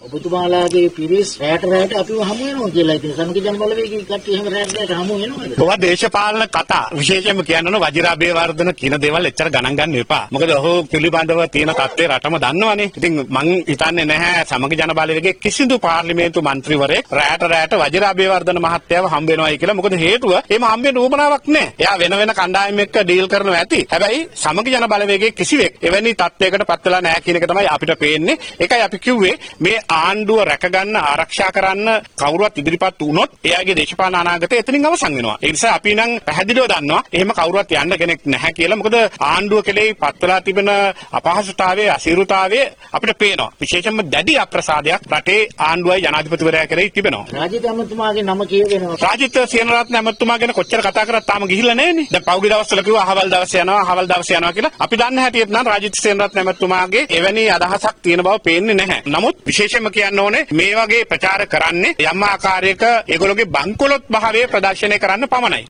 ඔබතුමාලාගේ පිරිස් රැට අපිව හමු වෙනවා කියලා ඉතින් සමගි ජන බලවේගයේ කට්ටිය එහෙම රැට හමු වෙනවද? ඔවා දේශපාලන කතා විශේෂයෙන්ම කියනවනේ වජිරාභේවර්ධන කියන දේවල් එච්චර ගණන් ගන්න එපා. මොකද ඔහු පිළිබඳව තියෙන තත්ත්වය රටම දන්නවනේ. ඉතින් මං හිතන්නේ නැහැ සමගි ජන බලවේගයේ කිසිදු පාර්ලිමේන්තු මන්ත්‍රීවරයෙක් රැට වජිරාභේවර්ධන මහත්තයාව හම්බ වෙනවයි කියලා. මොකද හේතුව එහෙම හම්බ වෙන්න උවමනාවක් නැහැ. එයා වෙන කණ්ඩායම් එක්ක ඩීල් කරනවා ඇති. හැබැයි සමගි ජන බලවේගයේ කිසිවෙක් එවැනි තත්ත්වයකට පත් වෙලා නැහැ කියන එක තමයි අපිට පේන්නේ. ඒකයි අපි කිව්වේ මේ ආණ්ඩුව රැකගන්න ආරක්ෂා කරන්න කවුරුවත් ඉදිරිපත් වුණොත් එයාගේ දේශපාලන අනාගතය එතනින් අවසන් වෙනවා. ඒ නිසා අපි නම් පැහැදිලිව දන්නවා එහෙම කවුරුවත් යන්න කෙනෙක් නැහැ කියලා. මොකද ආණ්ඩුව කෙරෙහි පත් වෙලා තිබෙන අපහසුතාවයේ අසීරුතාවය අපිට පේනවා. විශේෂයෙන්ම දැඩි අප්‍රසාදයක් රටේ ආණ්ඩුවයි ජනාධිපතිවරයා කෙරෙහි තිබෙනවා. රාජිත ඇමතුමාගේ නම කියවෙනවා. රාජිත සේනරත්න ඇමතුමා ගැන කොච්චර කතා කරත් තාම ගිහිල්ලා නැහැනේ. දැන් පහුගිය දවස්වල කිව්වා අහවල් දවසේ යනවා කියලා. අපි දන්න හැටියට නම් රාජිත සේනරත්න ඇමතුමාගේ එවැනි අදහසක් තියෙන බව පේන්නේ නැහැ. නමුත් විශේෂයෙන්ම කියන්න ඕනේ මේ වගේ ප්‍රචාර කරන්නේ යම් ආකාරයක ඒගොල්ලෝගේ බංකොලොත් භාවය ප්‍රදර්ශනය කරන්න පමණයි.